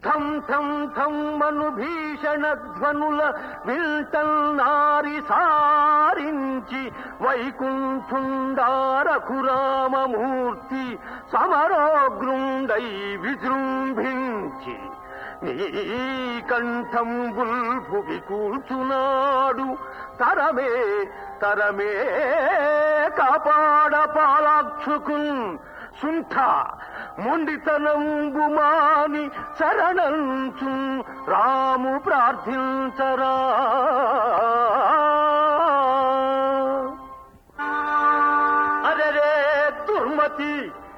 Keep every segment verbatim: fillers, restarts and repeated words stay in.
థం థం థం మను భీషణ ధ్వనుల విల్టల్నారి సారించి వైకుంఠుండారఘురామమూర్తి సమరోగ్రుండై విజృంభించి నీ కంఠంబుల్ భువి కూల్చునాడు. తరమే తరమే కాపాడ పాలాక్షుకున్ సుంఠ మొండితనంబు మాని శరణంచు రాము ప్రార్థించరా. అరెరే దుర్మతి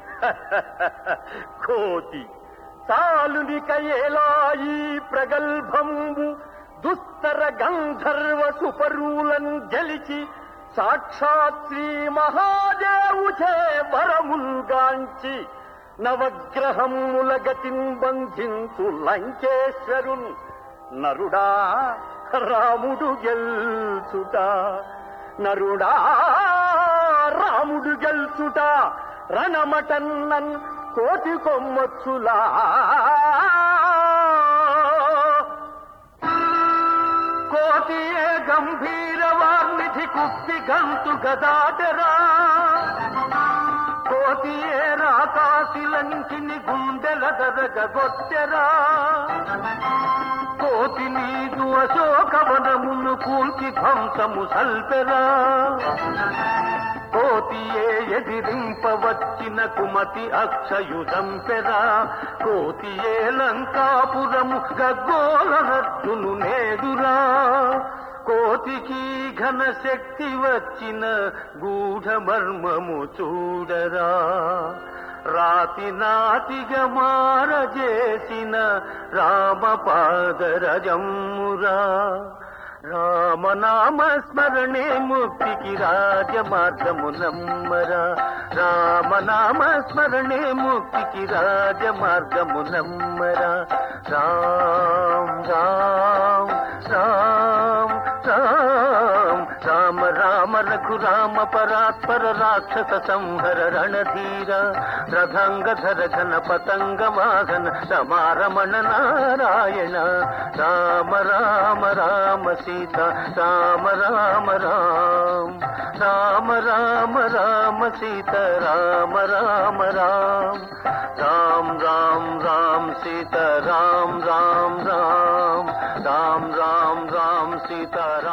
కోతి తాలునిక ఏలాయి ప్రగల్భంబు దుస్తర గంధర్వ సుపరులను గెలిచి సాక్షాత్ శ్రీ మహాదేవుచే వరముల్గాంచి నవగ్రహముల గతిన్ బంధించు లంకేశ్వరున్ నరుడా రాముడు గెల్చుట, నరుడా రాముడు గెల్చుట రణమటన్నన్ కోటి కొమ్మచ్చులా. కోటియే గంభీర వార్నిధి కుప్పి గంతు గదాటరా, కోటియే రాకాశిలంకిని గుండెల దరగొట్టెరా, కోటి నీదు అశోకవనమును కూల్చి ధ్వంసము సల్పెరా, కోతియే ఎదిరింపవచ్చిన కుమతి అక్షయుధంపెరా, కోతియే లంకాపురము గగ్గోలనట్టును నేదురా, కోతికి ఘన శక్తి వచ్చిన గూఢ మర్మము చూడరా, రాతి నాతిగా మారజేసిన రామపాదరజమ్మురా. రామనామ స్మరణే ముక్తికి రాజమార్గము నమ్మరా, రామనామ స్మరణే ముక్తికి రాజమార్గము నమ్మరా. రామ్ రామ్ రామ్ రామ్ రామ రామ రఘురామ పరాత్పర రాక్షస సంహర రణధీర, రథంగధర ఘన పతంగ వాహన రమారమణ నారాయణ. రామ రామ రామ సీత రామ రామ రామ, రామ రామ రామ సీత రామ రామ రామ, రామ రామ రామ సీత రామ రామ రామ, రామ రామ రామ సీత రామ.